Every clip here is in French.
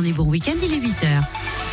journée, bon week-end, il est 8h.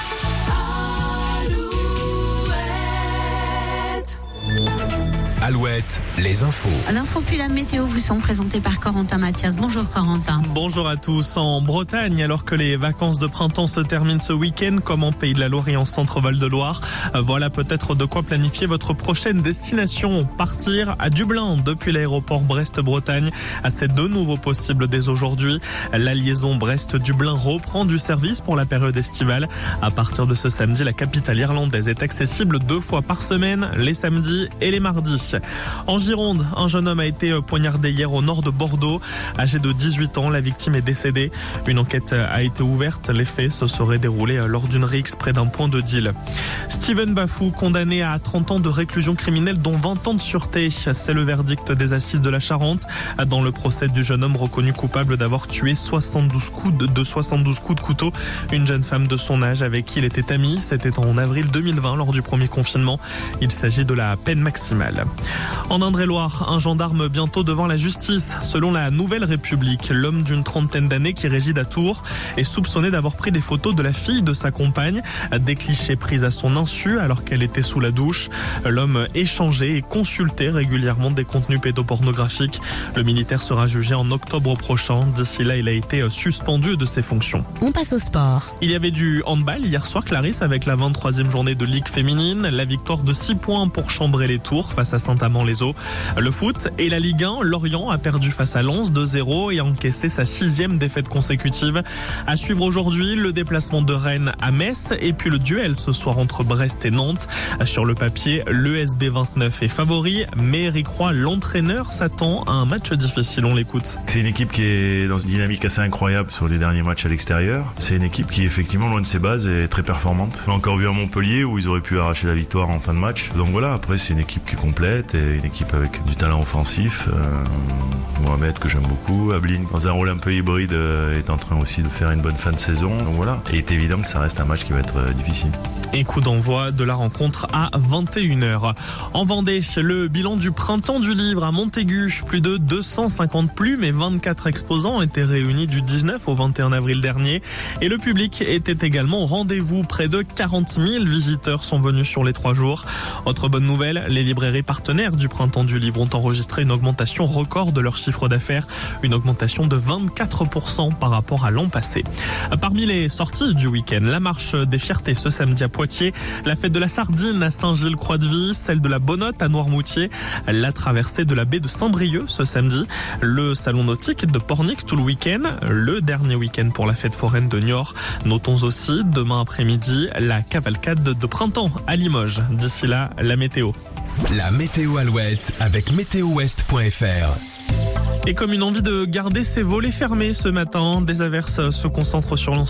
Alouette, les infos. L'info puis la météo vous sont présentées par Corentin Mathias. Bonjour Corentin. Bonjour à tous. En Bretagne, alors que les vacances de printemps se terminent ce week-end, comme en Pays de la Loire et en Centre-Val de Loire, voilà peut-être de quoi planifier votre prochaine destination. Partir à Dublin depuis l'aéroport Brest-Bretagne. C'est de nouveau possible dès aujourd'hui. La liaison Brest-Dublin reprend du service pour la période estivale. À partir de ce samedi, la capitale irlandaise est accessible 2 fois par semaine, les samedis et les mardis. En Gironde, un jeune homme a été poignardé hier au nord de Bordeaux. Âgé de 18 ans, la victime est décédée. Une enquête a été ouverte. Les faits se seraient déroulés lors d'une rixe près d'un point de deal. Steven Bafou, condamné à 30 ans de réclusion criminelle dont 20 ans de sûreté. C'est le verdict des assises de la Charente. Dans le procès du jeune homme reconnu coupable d'avoir tué 72 coups de couteau une jeune femme de son âge avec qui il était ami. C'était en avril 2020 lors du premier confinement. Il s'agit de la peine maximale. En Indre-et-Loire, un gendarme bientôt devant la justice. Selon la Nouvelle République, l'homme d'une trentaine d'années qui réside à Tours est soupçonné d'avoir pris des photos de la fille de sa compagne. Des clichés pris à son insu alors qu'elle était sous la douche. L'homme échangeait et consultait régulièrement des contenus pédopornographiques. Le militaire sera jugé en octobre prochain. D'ici là, il a été suspendu de ses fonctions. On passe au sport. Il y avait du handball hier soir, Clarisse, avec la 23e journée de Ligue féminine. La victoire de 6 points pour Chambray-les-Tours face à Saint-Amand-les-Eaux. Le foot et la Ligue 1, Lorient a perdu face à Lens 2-0 et a encaissé sa 6e défaite consécutive. À suivre aujourd'hui, le déplacement de Rennes à Metz et puis le duel ce soir entre Brest et Nantes. Sur le papier, l'ESB 29 est favori, mais Eric Roy, l'entraîneur, s'attend à un match difficile. On l'écoute. C'est une équipe qui est dans une dynamique assez incroyable sur les derniers matchs à l'extérieur. C'est une équipe qui, effectivement, loin de ses bases, est très performante. On l'a encore vu à Montpellier où ils auraient pu arracher la victoire en fin de match. Donc voilà, après c'est une équipe qui est complète et une équipe avec du talent offensif. Mohamed que j'aime beaucoup, Ablin dans un rôle un peu hybride est en train aussi de faire une bonne fin de saison. Donc voilà, et il est évident que ça reste un match qui va être difficile. Et coup d'envoi de la rencontre à 21h. En Vendée, le bilan du printemps du livre à Montaigu. Plus de 250 plumes et 24 exposants étaient réunis du 19 au 21 avril dernier. Et le public était également au rendez-vous. Près de 40 000 visiteurs sont venus sur les 3 jours. Autre bonne nouvelle, les librairies partenaires du printemps du livre ont enregistré une augmentation record de leur chiffre d'affaires. Une augmentation de 24% par rapport à l'an passé. Parmi les sorties du week-end, la marche des fiertés ce samedi à Poitiers, la fête de la sardine à Saint-Gilles-Croix-de-Vie, celle de la Bonnotte à Noirmoutier, la traversée de la baie de Saint-Brieuc ce samedi, le salon nautique de Pornix tout le week-end, le dernier week-end pour la fête foraine de Niort. Notons aussi demain après-midi la cavalcade de printemps à Limoges. D'ici là, la météo. La météo Alouette avec météowest.fr. Et comme une envie de garder ses volets fermés ce matin, des averses se concentrent sur l'ensemble